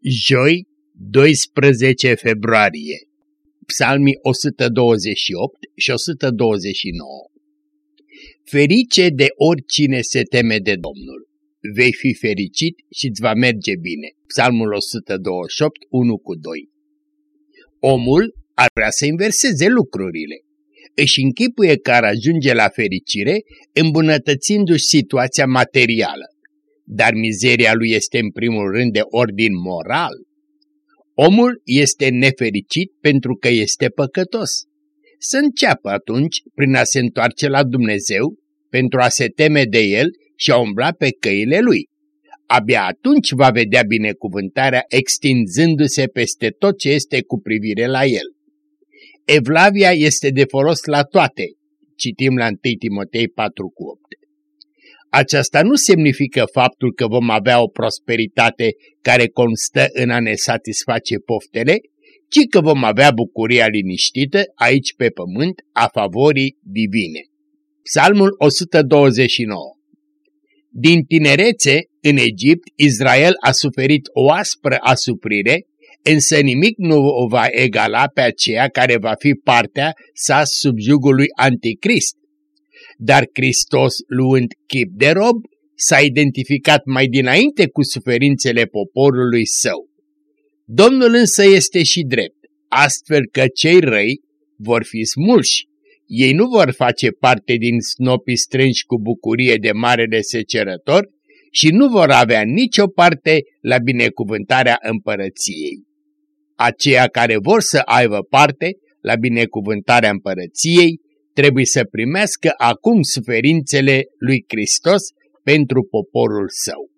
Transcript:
Joi, 12 februarie. Psalmii 128 și 129. Ferice de oricine se teme de Domnul. Vei fi fericit și îți va merge bine. Psalmul 128, 1-2. Omul ar vrea să inverseze lucrurile. Își închipuie că ar ajunge la fericire îmbunătățindu-și situația materială. Dar mizeria lui este în primul rând de ordin moral. Omul este nefericit pentru că este păcătos. Să înceapă atunci prin a se întoarce la Dumnezeu, pentru a se teme de El și a umbla pe căile Lui. Abia atunci va vedea binecuvântarea extinzându-se peste tot ce este cu privire la El. Evlavia este de folos la toate, citim la 1 Timotei 4,8. Aceasta nu semnifică faptul că vom avea o prosperitate care constă în a ne satisface poftele, ci că vom avea bucuria liniștită aici pe pământ a favorii divine. Psalmul 129. Din tinerețe, în Egipt, Israel a suferit o aspră asuprire, însă nimic nu o va egala pe aceea care va fi partea sa sub jugul lui Anticrist. Dar Hristos, luând chip de rob, s-a identificat mai dinainte cu suferințele poporului său. Domnul însă este și drept, astfel că cei răi vor fi smulși. Ei nu vor face parte din snopii strânși cu bucurie de marele secerător și nu vor avea nicio parte la binecuvântarea împărăției. Aceia care vor să aibă parte la binecuvântarea împărăției trebuie să primească acum suferințele lui Hristos pentru poporul său.